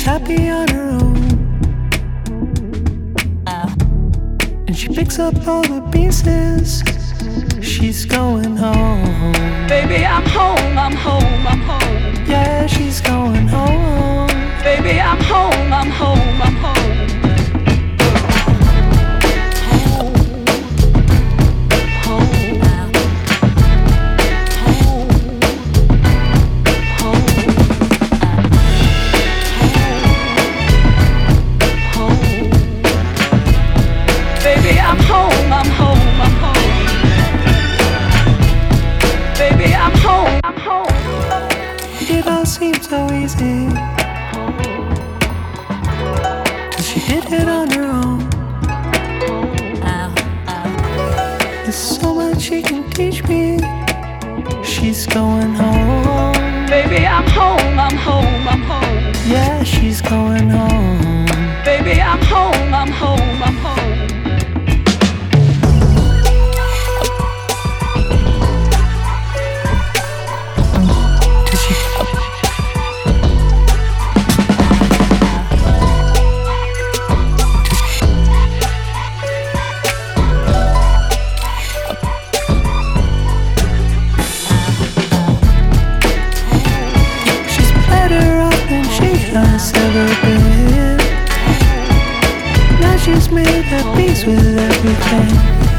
she's happy on her own. And she picks up all the pieces. She's going home. Baby, I'm home, I'm home, I'm home. Yeah, she's going home. Baby, I'm home, I'm home, I'm home. It all seemed so easy, 'cause she did it on her own. There's so much she can teach me. She's going home. Baby, I'm home, I'm home, I'm home. Yeah, she's going home. Baby, I'm home, I'm home, I'm home. Has ever been. Now she's made at peace with everything.